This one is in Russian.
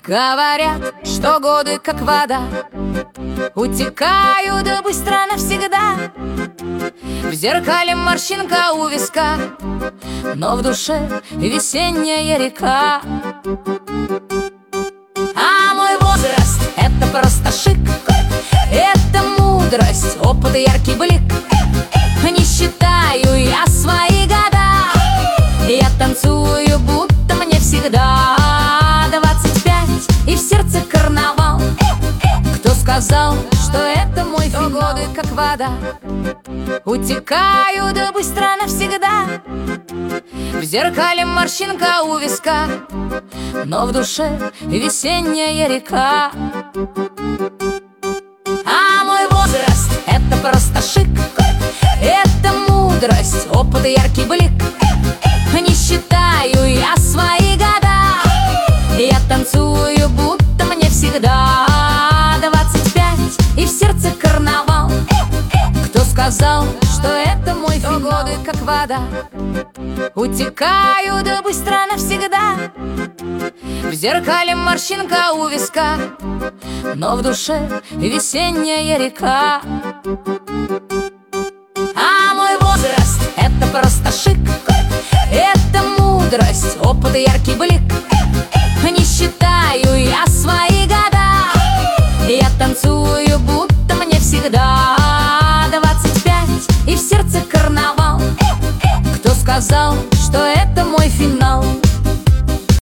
Говорят, что годы как вода утекают быстро навсегда. В зеркале морщинка у виска, но в душе весенняя река. А мой возраст — это просто шик, это мудрость, опыт и яркий блик. Не считаю я свои года, я танцую, будто мне всегда 25, и в сердце карнавал. Кто сказал, что это мой финал? Годы как вода утекают быстро навсегда. В зеркале морщинка у виска, но в душе весенняя река. А мой возраст — это просто шик, это мудрость, опыт и яркий блик. Не считаю я свои года, я танцую, будто мне всегда 25, и в сердце карнавал. Кто сказал, что это мой финал? Годы как вода утекают быстро навсегда. В зеркале морщинка у виска, но в душе весенняя река. А мой возраст — это просто шик, это мудрость, опыт и яркий блик.